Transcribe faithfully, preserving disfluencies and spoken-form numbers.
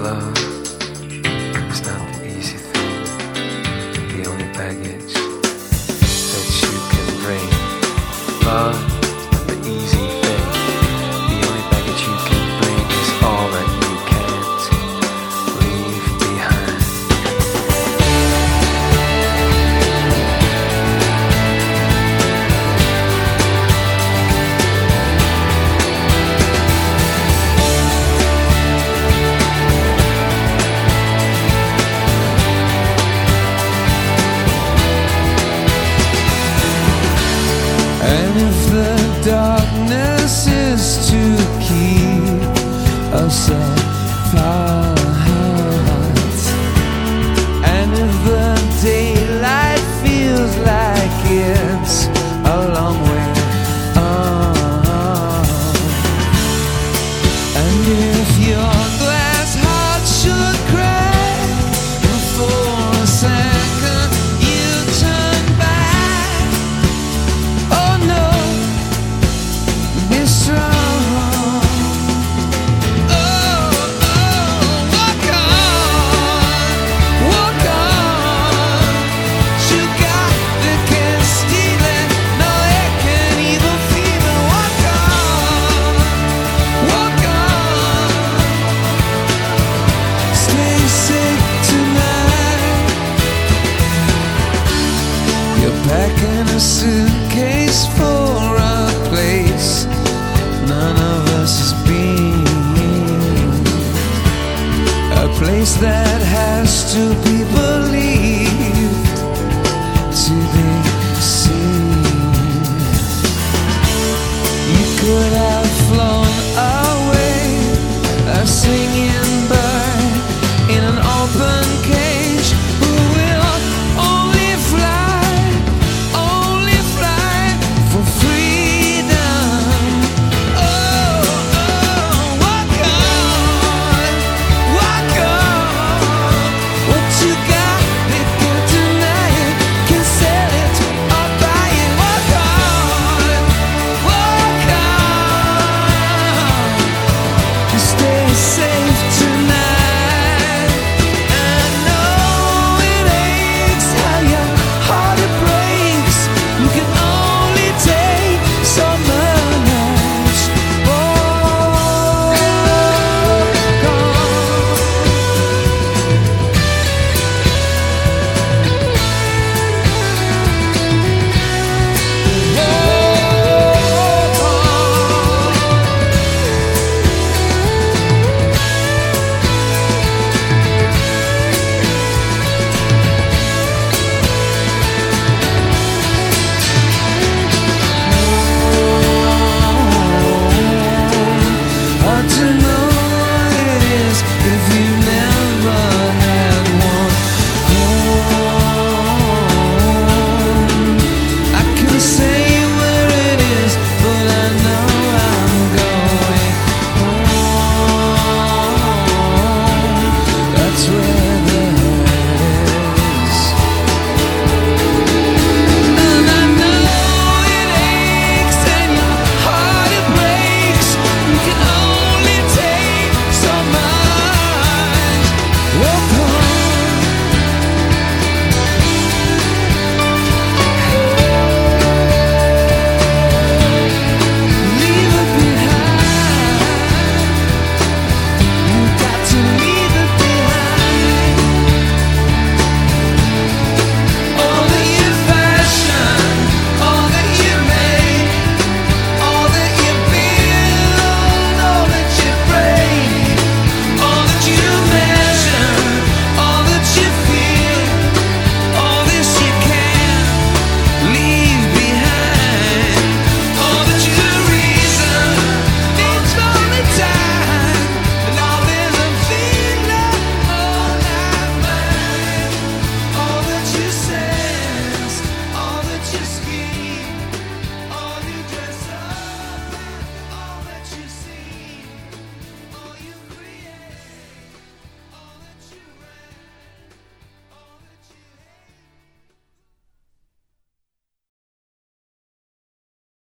love is not the easy thing. The only baggage that you can bring. Love is not the easy thing. The only baggage you can bring is all that you can't leave behind. And if the darkness is to keep us apart, and if the daylight feels like it's a long way on, and if your glass heart should crack for a second, you turn back. Oh no, be strong. Oh, oh, walk on, walk on. You got the can't steal it, no it can't even feel it. Walk on, walk on. Stay safe tonight. You're packing a suitcase for a place none of us has been, a place that has to be believed to be seen. You could